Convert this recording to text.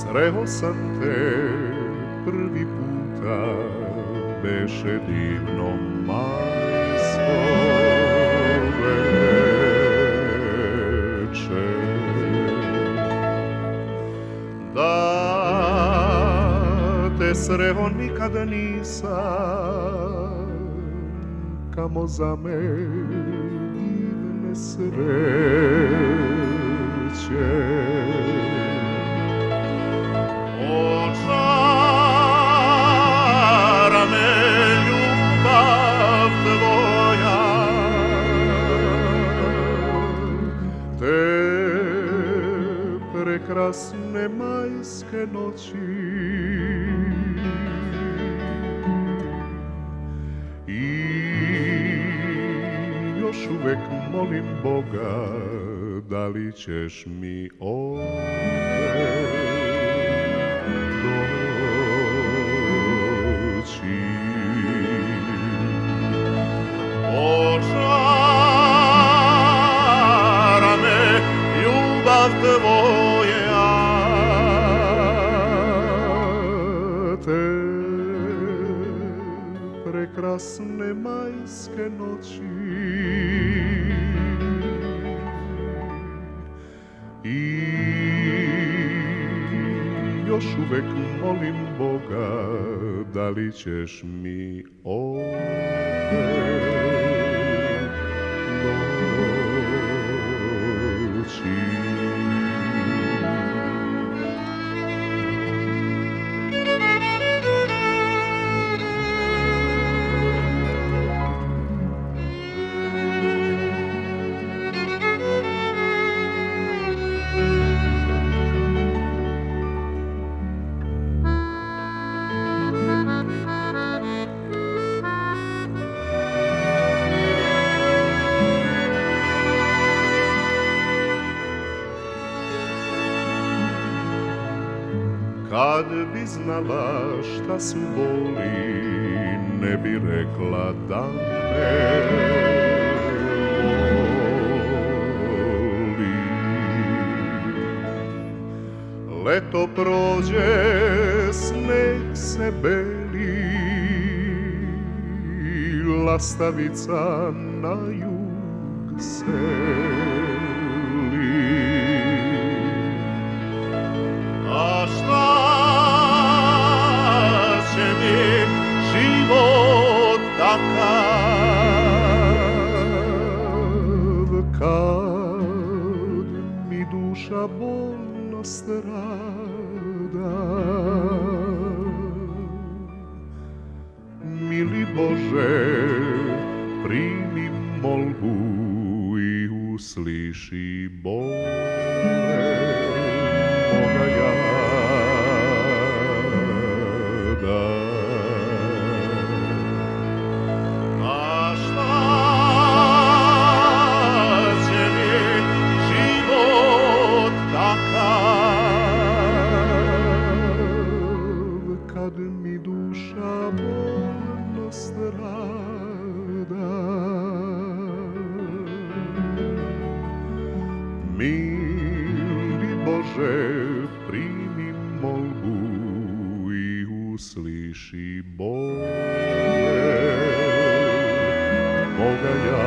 Sreo sam te prvi puta, beše divno majsko veče. Da te sreo nikada nisam, kamo za me divne sreće. Očara me ljubav tvoja, te prekrasne majske noći. I još uvek molim Boga, da li ćeš mi ovdje doći. Očara me ljubav tvoja, te prekrasne majske noći. I još uvek molim Boga, da li ćeš mi ovdje doći. Kad bi znala šta su boli, ne bi rekla da me voli. Leto prođe, sneg se beli, lastavica na jug seli. A šta će mi život takav, kad mi duša bolno strada? Mili Bože, primi molbu i usliši bole moga jada. A šta će mi život takav, kad mi duša bolno strada? Mili Bože, primi molbu i usliši bole moga jada.